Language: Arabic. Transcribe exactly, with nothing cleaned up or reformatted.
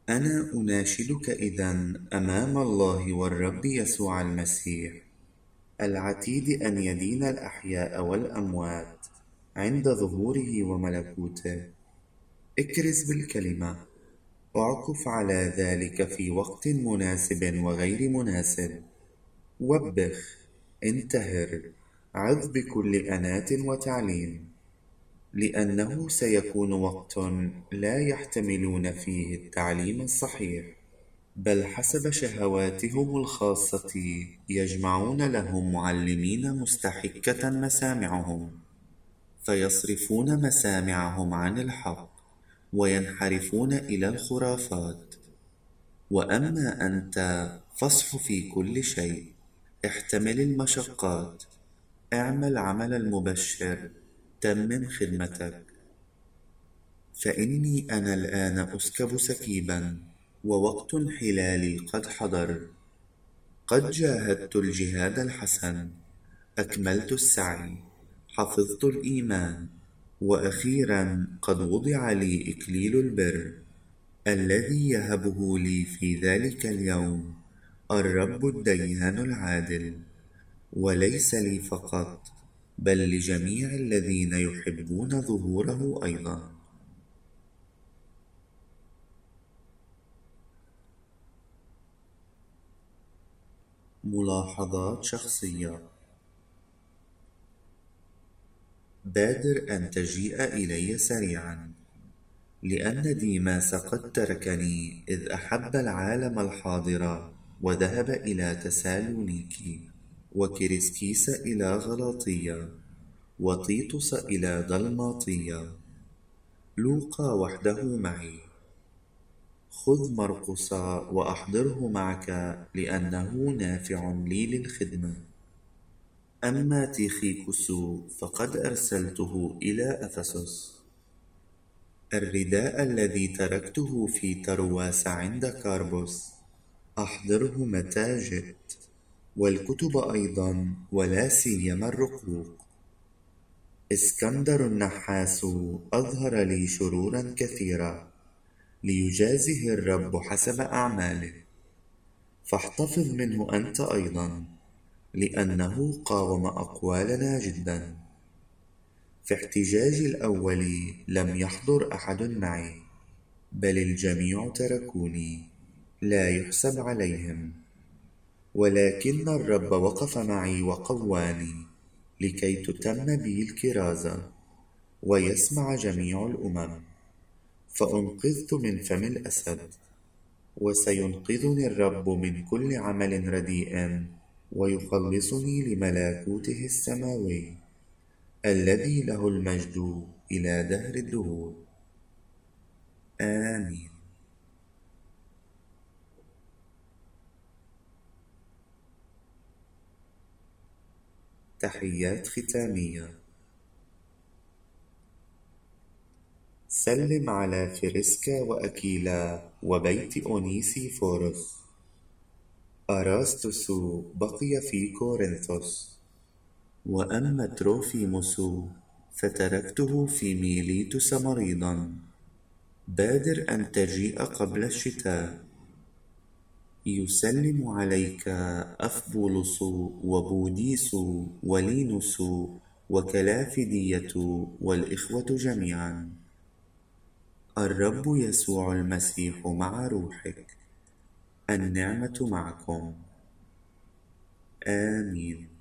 أنا أناشدك إذن أمام الله والرب يسوع المسيح العتيد أن يدين الأحياء والأموات عند ظهوره وملكوته. اكرز بالكلمة، اعكف على ذلك في وقت مناسب وغير مناسب، وبخ، انتهر، عظ بكل أنات وتعليم، لأنه سيكون وقت لا يحتملون فيه التعليم الصحيح، بل حسب شهواتهم الخاصة يجمعون لهم معلمين مستحكة مسامعهم، فيصرفون مسامعهم عن الحق وينحرفون إلى الخرافات. وأما أنت فاصح في كل شيء، احتمل المشقات، اعمل عمل المبشر، تمم خدمتك. فإني أنا الآن أسكب سكيبا، ووقت انحلالي قد حضر. قد جاهدت الجهاد الحسن، أكملت السعي، حفظت الإيمان، وأخيرا قد وضع لي إكليل البر، الذي يهبه لي في ذلك اليوم الرب الديان العادل، وليس لي فقط، بل لجميع الذين يحبون ظهوره أيضا. ملاحظات شخصية: بادر أن تجيء إلي سريعا، لأن ديماس قد تركني إذ أحب العالم الحاضر وذهب إلى تسالونيكي، وكريسكيس إلى غلاطية، وتيتوس إلى دلماطية. لوقا وحده معي. خذ مرقس وأحضره معك، لأنه نافع لي للخدمة. أما تيخيكوس فقد أرسلته إلى أفسس. الرداء الذي تركته في ترواس عند كاربوس أحضره متى جئت، والكتب أيضا، ولا سيما الرقوق. اسكندر النحاس أظهر لي شرورا كثيرة، ليجازه الرب حسب أعماله، فاحتفظ منه أنت أيضا، لأنه قاوم أقوالنا جدا. في احتجاج الأول لم يحضر أحد معي، بل الجميع تركوني، لا يحسب عليهم، ولكن الرب وقف معي وقواني، لكي تتم بي الكرازة ويسمع جميع الأمم. فأنقذت من فم الأسد، وسينقذني الرب من كل عمل رديء، ويخلصني لملكوته السماوي، الذي له المجد إلى دهر الدهور. آمين. تحيات ختامية. سلم على فريسكا وأكيلا وبيت أونيسي فورس. أراستوس بقي في كورنثوس، وأما تروفيموس فتركته في ميليتوس مريضا. بادر أن تجيء قبل الشتاء. يسلم عليك أفبولس وبوديس ولينوس وكلافدية والإخوة جميعا. الرب يسوع المسيح مع روحك. النعمة معكم. آمين.